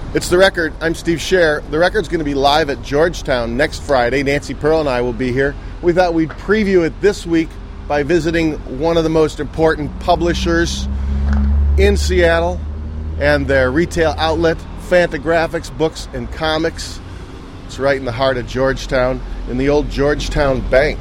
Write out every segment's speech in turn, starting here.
It's The Record. I'm Steve Scher. The Record's going to be live at Georgetown next Friday. Nancy Pearl and I will be here. We thought we'd preview it this week by visiting one of the most important publishers in Seattle and their retail outlet, Fantagraphics Books and Comics. It's right in the heart of Georgetown, in the old Georgetown Bank.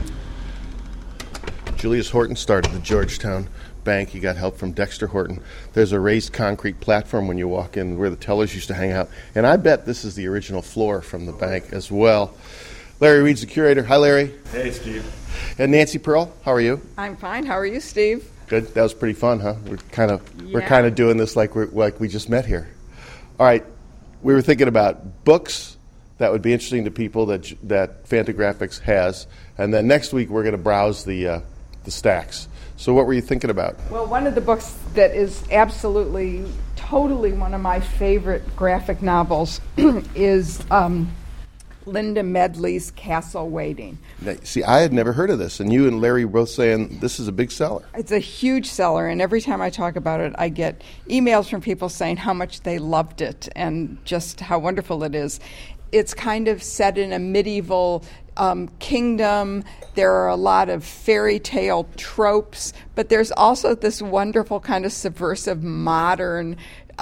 Julius Horton started the Georgetown Bank. He got help from Dexter Horton. There's a raised concrete platform when you walk in where the tellers used to hang out. And I bet this is the original floor from the bank as well. Larry Reed's the curator. Hi, Larry. Hey, Steve. And Nancy Pearl, how are you? I'm fine. How are you, Steve? Good. That was pretty fun, huh? We're kind of doing this like we just met here. All right. We were thinking about books that would be interesting to people that Fantagraphics has, and then next week we're going to browse the stacks. So what were you thinking about? Well, one of the books that is absolutely, totally one of my favorite graphic novels is Linda Medley's Castle Waiting. See, I had never heard of this, and you and Larry were both saying this is a big seller. It's a huge seller, and every time I talk about it, I get emails from people saying how much they loved it and just how wonderful it is. It's kind of set in a medieval kingdom. There are a lot of fairy tale tropes, but there's also this wonderful kind of subversive modern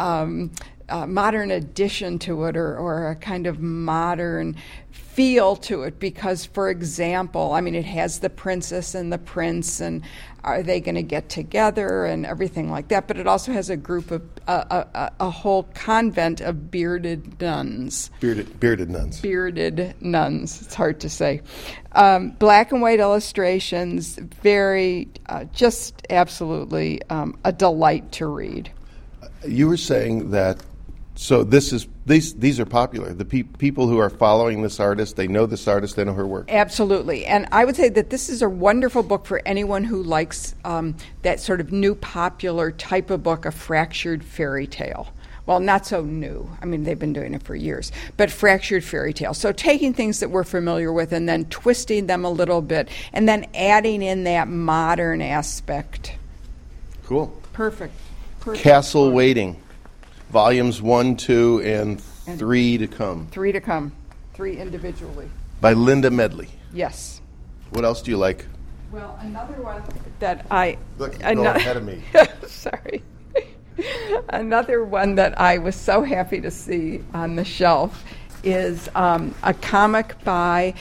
addition to it, or a kind of modern feel to it, because, for example, I mean, it has the princess and the prince, and are they going to get together and everything like that, but it also has a group of a whole convent of bearded nuns. Bearded nuns. Bearded nuns. It's hard to say. Black and white illustrations, very, just absolutely a delight to read. You were saying that, so these are popular. The people who are following this artist, they know this artist, they know her work. Absolutely. And I would say that this is a wonderful book for anyone who likes that sort of new popular type of book, a fractured fairy tale. Well, not so new. I mean, they've been doing it for years. But fractured fairy tale. So taking things that we're familiar with and then twisting them a little bit and then adding in that modern aspect. Cool. Perfect. Castle Waiting. Volumes 1, 2, and 3 to come. 3 to come. 3 individually. By Linda Medley. Yes. What else do you like? Well, another one that I... Look, go ahead of me. Sorry. Another one that I was so happy to see on the shelf is a comic by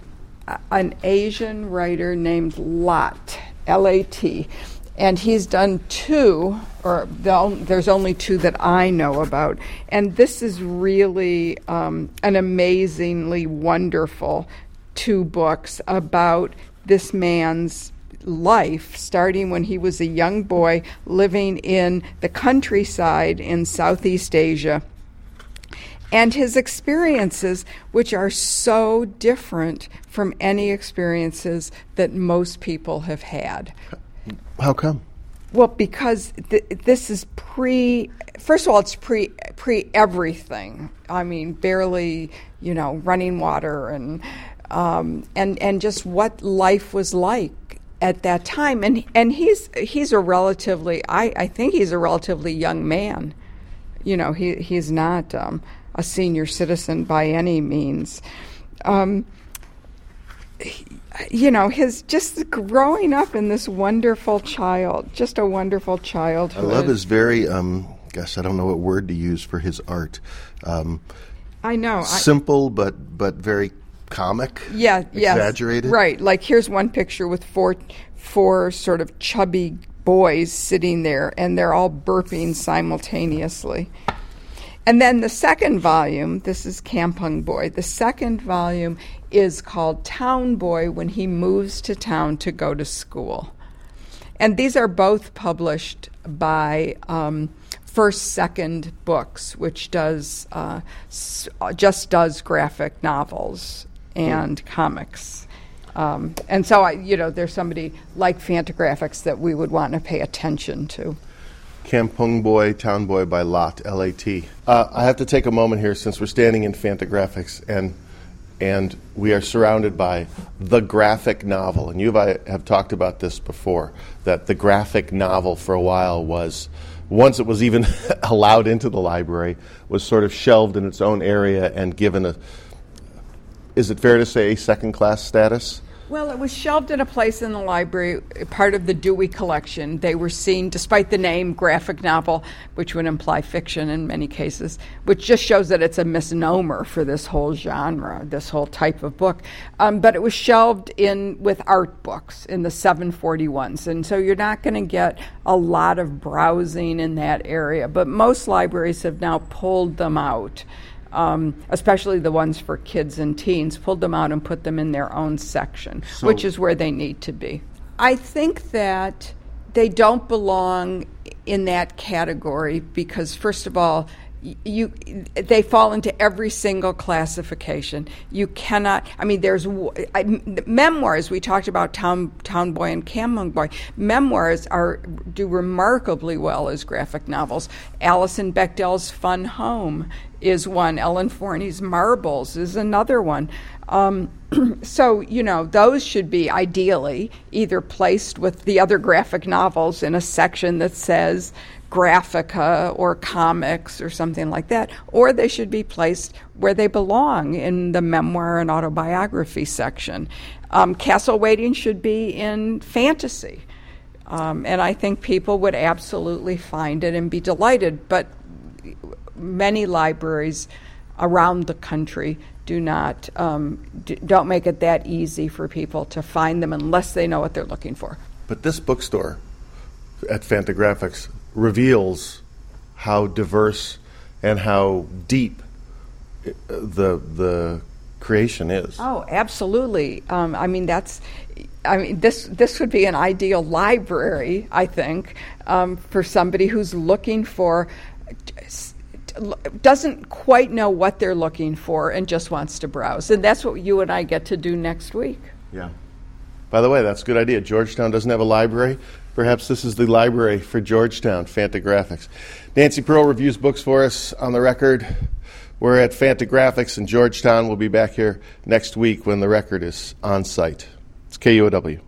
an Asian writer named Lat, L-A-T. And he's done 2, or there's only 2 that I know about. And this is really an amazingly wonderful 2 books about this man's life, starting when he was a young boy living in the countryside in Southeast Asia, and his experiences, which are so different from any experiences that most people have had. How come? Well, because this is first of all, it's pre everything. I mean, barely, running water and just what life was like at that time. And he's a relatively, I think he's a relatively young man. He's not a senior citizen by any means. His just growing up in this wonderful just a wonderful childhood. I love his very, I don't know what word to use for his art. I know. Simple, but very comic. Yeah, exaggerated. Yes, right. Like here's one picture with four sort of chubby boys sitting there, and they're all burping simultaneously. And then the second volume, this is Kampung Boy. The second volume is called Town Boy when he moves to town to go to school. And these are both published by First Second Books, which just does graphic novels and comics. And so, there's somebody like Fantagraphics that we would want to pay attention to. Kampung Boy, Town Boy by Lat, L-A-T. I have to take a moment here since we're standing in Fantagraphics and we are surrounded by the graphic novel. And you and I have talked about this before, that the graphic novel for a while was once it was even allowed into the library, was sort of shelved in its own area and given a, is it fair to say, a second-class status? Well, it was shelved in a place in the library, part of the Dewey collection. They were seen, despite the name graphic novel, which would imply fiction in many cases, which just shows that it's a misnomer for this whole genre, this whole type of book. But it was shelved in with art books in the 741s, and so you're not going to get a lot of browsing in that area. But most libraries have now pulled them out. Especially the ones for kids and teens, pulled them out and put them in their own section, which is where they need to be. I think that they don't belong in that category because, first of all, they fall into every single classification. You cannot, I mean, there's memoirs. We talked about Town Boy and Camel Boy. Memoirs do remarkably well as graphic novels. Alison Bechdel's Fun Home is one. Ellen Forney's Marbles is another one. So, those should be ideally either placed with the other graphic novels in a section that says Graphica or comics or something like that, or they should be placed where they belong in the memoir and autobiography section. Castle Waiting should be in fantasy. And I think people would absolutely find it and be delighted, but many libraries around the country don't make it that easy for people to find them unless they know what they're looking for. But this bookstore at Fantagraphics reveals how diverse and how deep the creation is. Oh, absolutely. This would be an ideal library, I think, for somebody who's looking for, doesn't quite know what they're looking for and just wants to browse. And that's what you and I get to do next week. Yeah. By the way, that's a good idea. Georgetown doesn't have a library. Perhaps this is the library for Georgetown, Fantagraphics. Nancy Pearl reviews books for us on the record. We're at Fantagraphics in Georgetown. We'll be back here next week when the record is on site. It's KUOW.